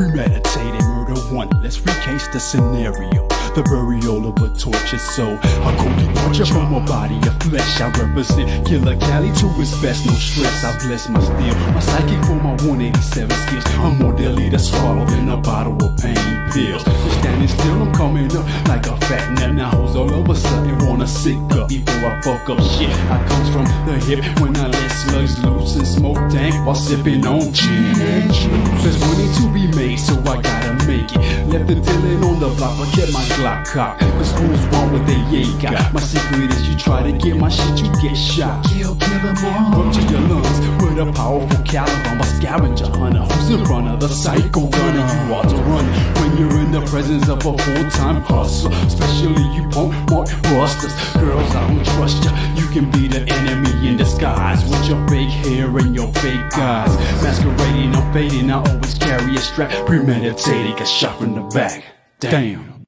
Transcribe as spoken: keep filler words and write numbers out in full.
Premeditated murder one, let's recase the scenario. The burial of a tortured soul, a cold departure from a body of flesh. I represent Killer Cali to his best, no stress. I bless my steel, my psychic for my one eighty-seven skills. I'm more deadly to swallow than a bottle of pain pills. Just standing still, I'm coming up like a fat nut. Now hoes all of a sudden wanna sick up before I fuck up shit. I comes from the hip when I let slugs loose and smoke dank while sipping on gin and juice. There's money to be made, so I gotta make it. Left the dealing on the block, but kept my Glock cock. Cause fools want what they ain't got. My secret is you try to get my shit, you get shot. Kill, kill them all. Rupture your lungs with a powerful caliber. I'm a scavenger hunter who's in front of the psycho gunner. You ought to run when you're in the presence of a full-time hustler. Especially you punk mark busters. Girls, I don't trust ya. You can be the enemy in disguise with your fake hair and your fake eyes. Masquerading, I'm fading. I always carry a strap. Premeditated, got shot from the back. Damn.